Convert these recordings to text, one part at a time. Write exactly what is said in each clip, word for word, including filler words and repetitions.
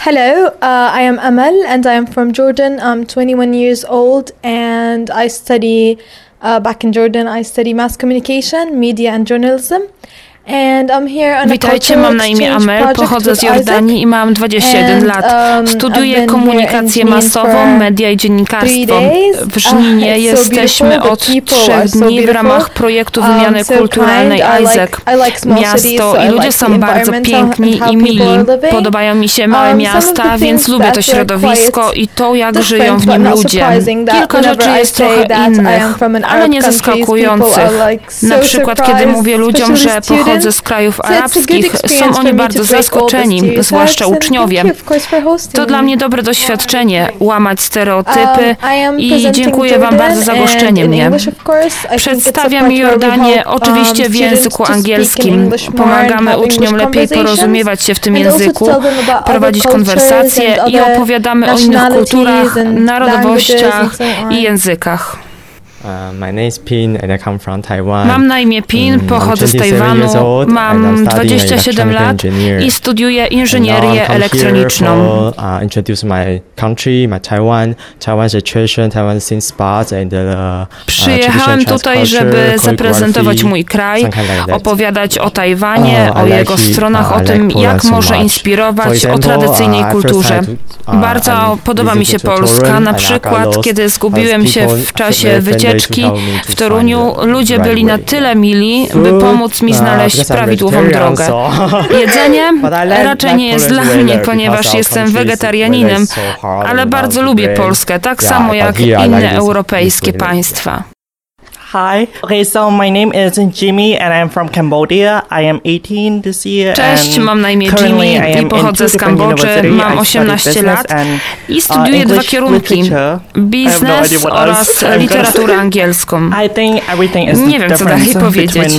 Hello, uh, I am Amal and I am from Jordan. I'm twenty-one years old and I study, uh, back in Jordan, I study mass communication, media and journalism. And I'm here on Witajcie, mam na imię Amel, pochodzę z Jordanii i mam dwadzieścia jeden lat. Studiuję komunikację masową, media i dziennikarstwo. W Żninie jesteśmy od trzech dni w ramach projektu wymiany kulturalnej Isaac. Miasto i ludzie są bardzo piękni i mili. Podobają mi się małe miasta, więc lubię to środowisko i to, jak żyją w nim ludzie. Kilka rzeczy jest trochę innych, ale nie zaskakujących. Na przykład, kiedy mówię ludziom, że pochodzę z krajów arabskich, są oni bardzo zaskoczeni, zwłaszcza uczniowie. To dla mnie dobre doświadczenie, łamać stereotypy i dziękuję Wam bardzo za goszczenie mnie. Przedstawiam Jordanię oczywiście w języku angielskim. Pomagamy uczniom lepiej porozumiewać się w tym języku, prowadzić konwersacje i opowiadamy o innych kulturach, narodowościach i językach. My name is Pin and I come from Taiwan. Mam na imię Pin, pochodzę z Tajwanu, mam dwadzieścia siedem lat i studiuję inżynierię elektroniczną. Introduce my country, my Taiwan, Taiwan's situation, Taiwan's scene spots and Przyjechałem tutaj, żeby zaprezentować mój kraj, opowiadać o Tajwanie, o jego stronach, o tym, jak może inspirować, o tradycyjnej kulturze. Bardzo podoba mi się Polska, na przykład kiedy zgubiłem się w czasie wycieczki w Toruniu, ludzie byli na tyle mili, by pomóc mi znaleźć prawidłową drogę. Jedzenie raczej nie jest dla mnie, ponieważ jestem wegetarianinem, ale bardzo lubię Polskę, tak samo jak inne europejskie państwa. Hi. Okay, so my name is Jimmy and I'm from Cambodia. I am eighteen this year. Cześć, mam na imię Jimmy i pochodzę z Kambodży. Mam osiemnaście lat i studiuję dwa kierunki: biznes oraz literaturę angielską. Nie wiem, co dalej powiedzieć.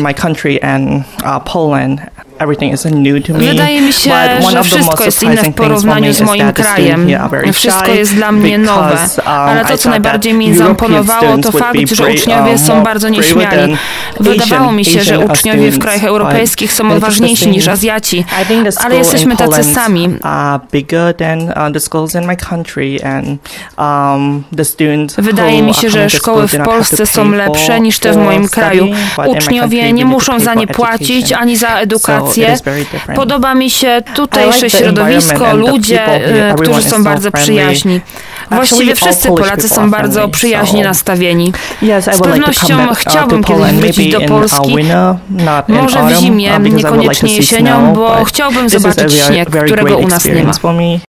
Wydaje mi się, że wszystko jest inne w porównaniu z moim krajem. Wszystko jest dla mnie nowe, ale to, co najbardziej mi zaimponowało, to fakt, że uczniowie są bardzo nieśmiali. Wydawało mi się, że uczniowie w krajach europejskich są odważniejsi niż Azjaci, ale jesteśmy tacy sami. Wydaje mi się, że szkoły w Polsce są lepsze niż te w moim kraju. Uczniowie nie muszą za nie płacić ani za edukację. Podoba mi się tutejsze środowisko, ludzie, którzy są bardzo przyjaźni. Właściwie wszyscy Polacy są bardzo przyjaźnie nastawieni. Z pewnością chciałbym kiedyś wrócić do Polski, może w zimie, niekoniecznie jesienią, bo chciałbym zobaczyć śnieg, którego u nas nie ma.